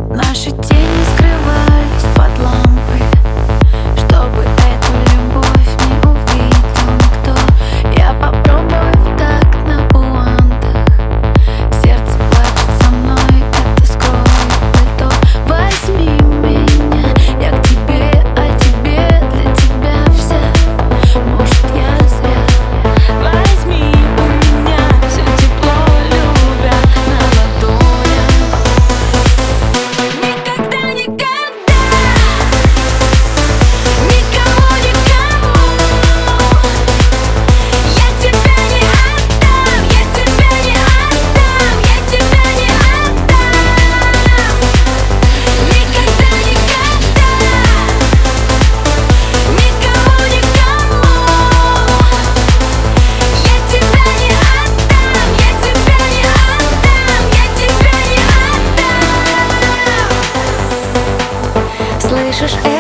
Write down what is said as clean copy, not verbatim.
Наши тени скрывались под лампой, чтобы эту любовь не увидел никто. Я попробую в такт на пуантах, сердце плачет со мной, это скроет пальто. Возьми меня, я к тебе, а тебе для тебя вся. Может, я зря. Возьми у меня все тепло, любя на ладонях. Никогда, никогда, никому, никому я тебя не отдам, я тебя не отдам, я тебя не отдам. Никогда, никогда, никому, никому я тебя не отдам, я тебя не отдам, я тебя не отдам. Слышишь?